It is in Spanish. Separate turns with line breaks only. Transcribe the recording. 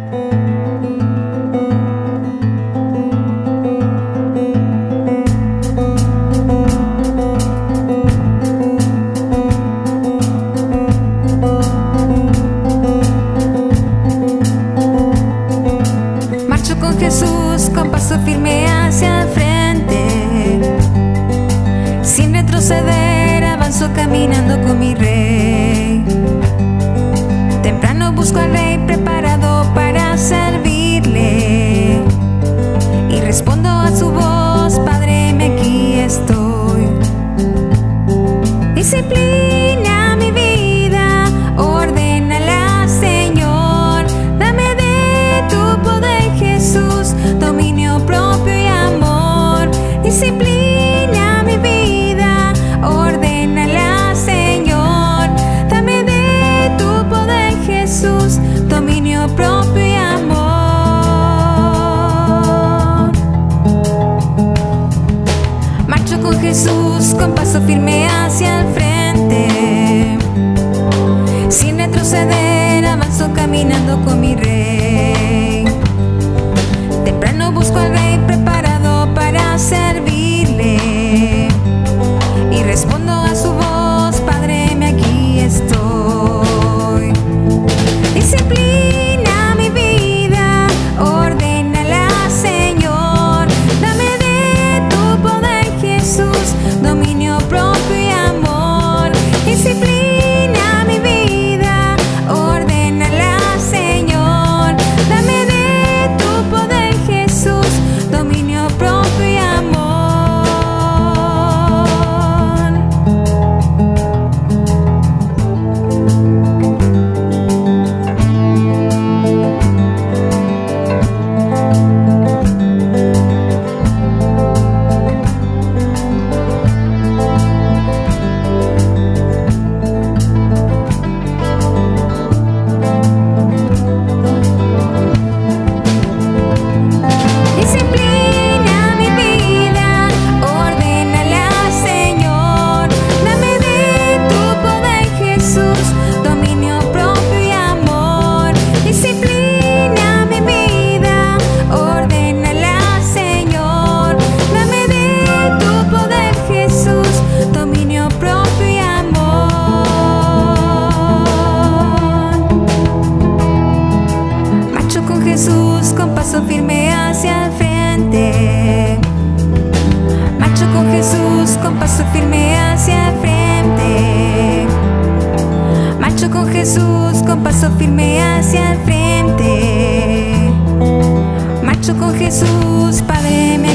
Jesús con paso firme hacia el frente, sin retroceder avanzo caminando con mi Rey. Temprano busco al Rey preparado para servirle, y respondo a su voz: Padre, aquí estoy. Disciplina mi vida, ordénala, Señor. Dame de tu poder, Jesús, dominio propio y amor. Disciplina mi vida, ordénala, Señor. Dame de tu poder, Jesús, dominio propio y amor. Marcho con Jesús con paso firme hacia el frente, sin retroceder avanzo caminando con mi Rey. Temprano busco al Rey preparado para servirle, y respondo a su voz: Padre, aquí estoy. Disciplina mi vida, ordénala, Señor. Dame de tu poder, Jesús, dominio propio y amor. Disciplina mi vida, ordénala, Señor. Dame de tu poder, Jesús, dominio propio y amor. Disciplina mi vida, ordénala, Señor. Dame de tu poder, Jesús, dominio propio y amor. Disciplina mi vida, ordénala, Señor. Dame de tu poder, Jesús, dominio propio y amor. Marcho con Jesús con paso firme hacia el frente. Marcho con Jesús con paso firme hacia el frente. Marcho con Jesús con paso firme hacia el frente. Marcho con Jesús, Padre,